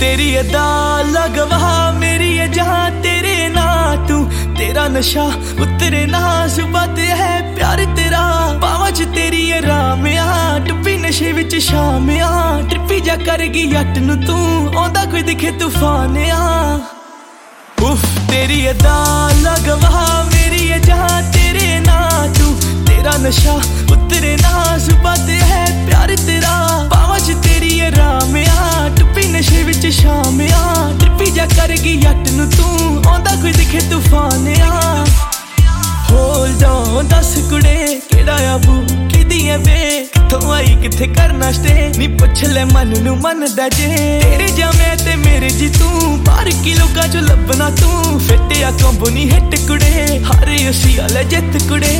तेरी अदा लगवा मेरी है जहां तेरे ना तू तेरा नशा उतरे ना सुबह ते है प्यार तेरा पावा च तेरी है राम आ डुब्बी नशे विच शाम आ ट्रिपी जा करगी जट नू तू आंदा कोई दिखे तूफान आ उफ तेरी अदा लगवा मेरी है जहां तेरे ना तू तेरा नशा उतरे ना सुबह ते है प्यार तेरा पावा च तेरी है राम आ डुब्बी नशे विच शाम आ ट्रिपी जा करगी जट नू तू आंदा कोई दिखे तूफान आ होल्ड ऑन दस कुड़े केड़ा आबू किदी है बे किथों आई किथे करना स्टे नी पुछ ले मन नू मन दा जे तेरे जा मैं ते मेरे जी तू बाहर की लोकां चो लभना तू फिट या कंबो नी हिट कुड़े हारे उसी वाले जित कुड़े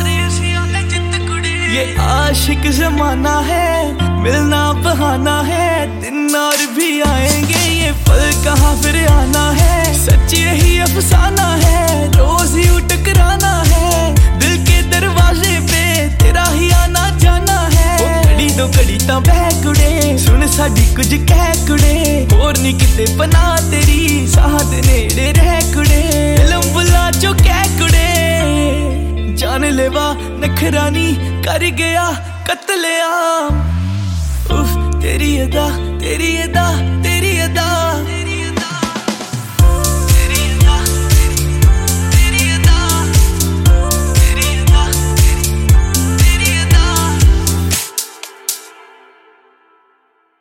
ये आशिक जमाना है मिलना बहाना है दिन और भी आएंगे ये पल कहाँ फिर आना है सच यही अफसाना है रोज ही टकराना है दिल के दरवाजे पे तेरा ही आना जाना है घड़ी दो घड़ी तां बह कुड़े सुन साडी कुछ कह कुड़े होर नी किते बना तेरी साह दे नेड़े रह कुड़े इलम बुला चो कह कुड़े जान लेवा नखरानी कर गया कत्लेआम उफ तेरी अदा तेरी